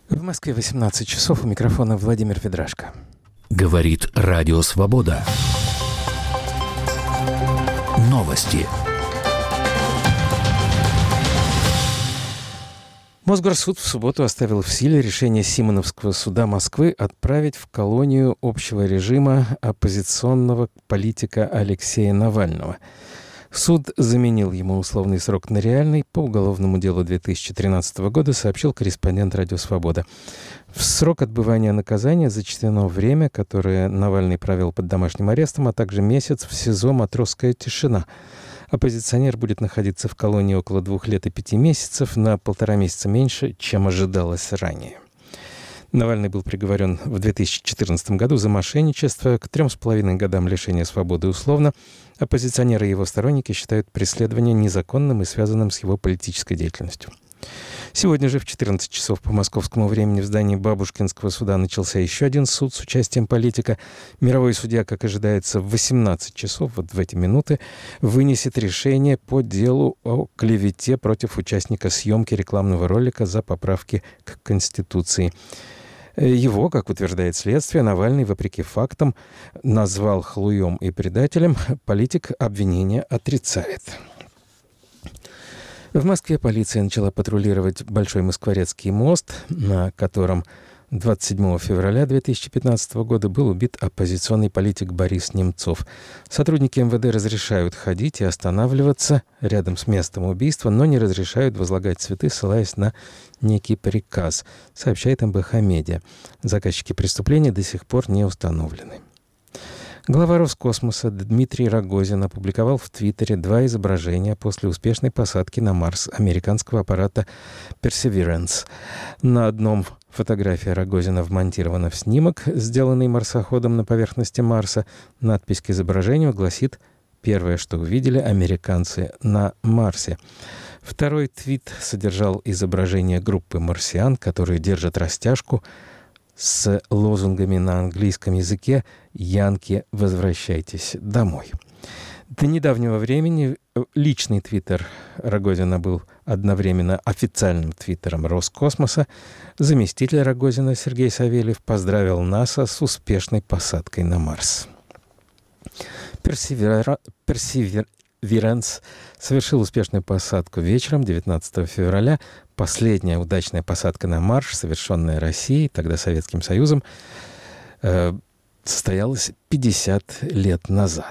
В Москве 18 часов. У микрофона Владимир Федрашко. Говорит Радио Свобода. Новости. Мосгорсуд в субботу оставил в силе решение Симоновского суда Москвы отправить в колонию общего режима оппозиционного политика Алексея Навального. Суд заменил ему условный срок на реальный. По уголовному делу 2013 года сообщил корреспондент «Радио Свобода». В срок отбывания наказания зачтено время, которое Навальный провел под домашним арестом, а также месяц в СИЗО «Матросская тишина». Оппозиционер будет находиться в колонии около 2 лет и 5 месяцев, на 1,5 месяца меньше, чем ожидалось ранее. Навальный был приговорен в 2014 году за мошенничество к 3,5 годам лишения свободы условно. Оппозиционеры и его сторонники считают преследование незаконным и связанным с его политической деятельностью. Сегодня же в 14 часов по московскому времени в здании Бабушкинского суда начался еще один суд с участием политика. Мировой судья, как ожидается, в 18 часов, вот в эти минуты, вынесет решение по делу о клевете против участника съемки рекламного ролика за поправки к Конституции. Его, как утверждает следствие, Навальный, вопреки фактам, назвал хлуем и предателем. Политик обвинения отрицает. В Москве полиция начала патрулировать Большой Москворецкий мост, на котором 27 февраля 2015 года был убит оппозиционный политик Борис Немцов. Сотрудники МВД разрешают ходить и останавливаться рядом с местом убийства, но не разрешают возлагать цветы, ссылаясь на некий приказ, сообщает МБХ Медиа. Заказчики преступления до сих пор не установлены. Глава Роскосмоса Дмитрий Рогозин опубликовал в Твиттере 2 изображения после успешной посадки на Марс американского аппарата Perseverance. На одном фотография Рогозина вмонтирована в снимок, сделанный марсоходом на поверхности Марса. Надпись к изображению гласит: «Первое, что увидели американцы на Марсе». Второй твит содержал изображение группы марсиан, которые держат растяжку с лозунгами на английском языке «Янки, возвращайтесь домой». До недавнего времени личный твиттер Рогозина был одновременно официальным твиттером Роскосмоса. Заместитель Рогозина Сергей Савельев поздравил НАСА с успешной посадкой на Марс. Perseverance совершил успешную посадку вечером 19 февраля. Последняя удачная посадка на Марс, совершенная Россией, тогда Советским Союзом, состоялась 50 лет назад.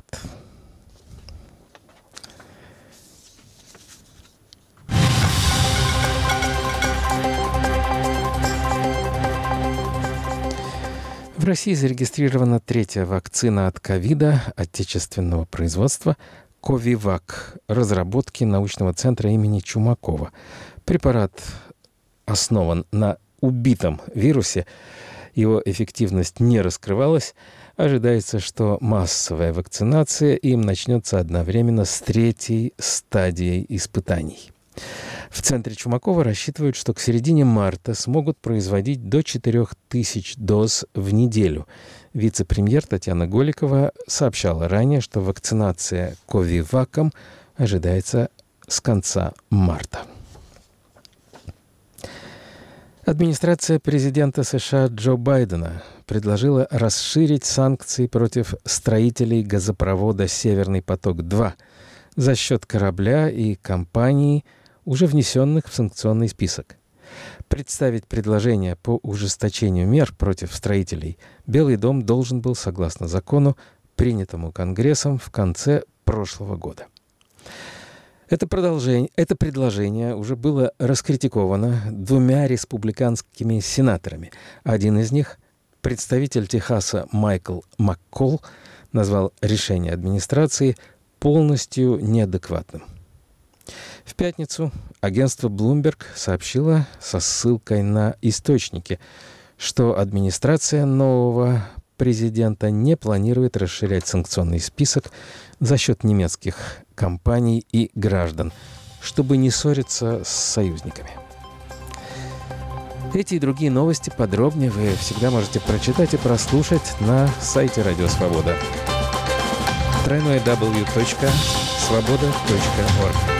В России зарегистрирована 3-я вакцина от ковида отечественного производства «Ковивак» разработки научного центра имени Чумакова. Препарат основан на убитом вирусе. Его эффективность не раскрывалась. Ожидается, что массовая вакцинация им начнется одновременно с 3-й стадией испытаний. В центре Чумакова рассчитывают, что к середине марта смогут производить до 4000 доз в неделю. Вице-премьер Татьяна Голикова сообщала ранее, что вакцинация Ковиваком ожидается с конца марта. Администрация президента США Джо Байдена предложила расширить санкции против строителей газопровода «Северный поток-2» за счет корабля и компаний, уже внесенных в санкционный список. Представить предложение по ужесточению мер против строителей Белый дом должен был согласно закону, принятому Конгрессом в конце прошлого года. Это предложение уже было раскритиковано 2 республиканскими сенаторами. Один из них, представитель Техаса Майкл Маккол, назвал решение администрации полностью неадекватным. В пятницу агентство Bloomberg сообщило со ссылкой на источники, что администрация нового президента не планирует расширять санкционный список за счет немецких компаний и граждан, чтобы не ссориться с союзниками. Эти и другие новости подробнее вы всегда можете прочитать и прослушать на сайте Радио Свобода. www.svoboda.org